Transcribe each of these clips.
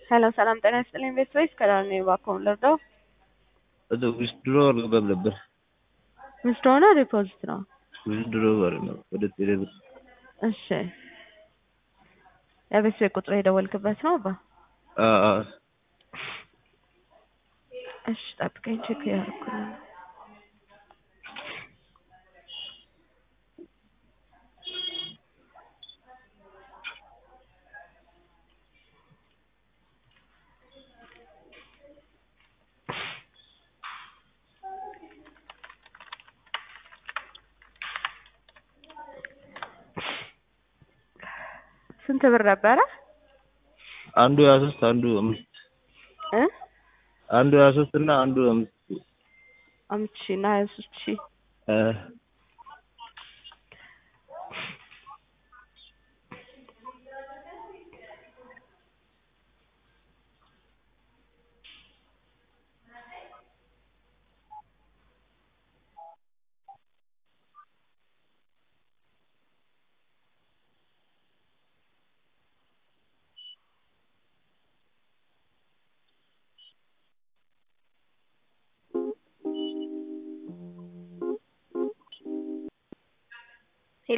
Hello, ሰላም ጤና ይስጥልኝ ቤተሰቦች ከዳር ነኝ እባክዎን ልርዳዎ? ዊዝድሮ አልገባም ነበር። ዊዝድሮ ነው ዲፖዚት ነው? ዊዝድሮ ማለት ነው ወደ ቴሌ ብር። እሺ የቤተሰብ ቁጥር የደወልክበት ነው አባ? አዎ እሺ ጠብቀኝ ቼክ እያደረኩ ነው። ስንት ብር ነበረ? አንዱ 23 አንዱ 5 አንዱ 23 እና አንዱ 5 5000 እና 23000 ሄሎ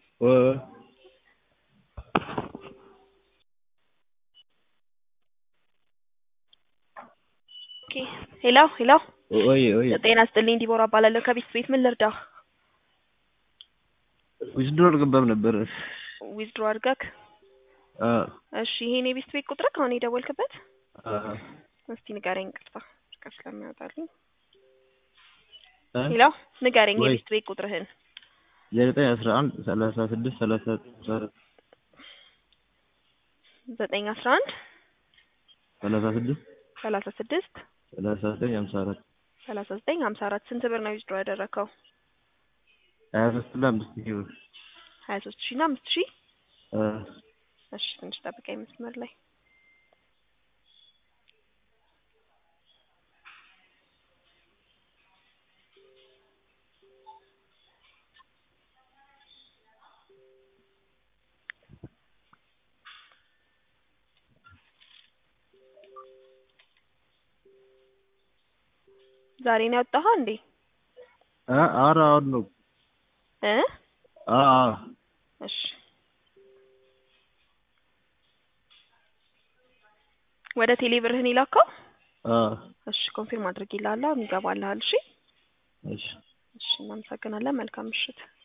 ኦኬ ሄሎ ወይ ጤና ይስጥልኝ ዲቦራ እባላለሁ ከቤት ቤት ምን ልርዳህ? ዊዝድሮ አልገባም ነበር። ዊዝድሮ አድርገክ? እሺ ይሄን የቤት ቤት ቁጥር ከሆነ የደወልክበት? እስቲ ንገረኝ ቅርታ ስለሚያወጣልኝ። ሄሎ ንገረኝ የቤት ቤት ቁጥርህን። 911 36 39 911 36 36 39 54 ስንት ብር ነው ዊዝድሮ ያደረከው? 23 እና 5000 ብር 23000 እና 5000? እሺ ትንሽ ጠብቀኝ መስመር ላይ። ዛሬ ነው ያወጣኸው እንዴ? ኧረ አሁን ነው። እሺ ወደ ቴሌ ብርህን ይላከው? እሺ ኮንፊርም አድርጌልሃለሁ ይገባልሃል። እሺ እሺ እናመሰግናለን። መልካም ምሽት።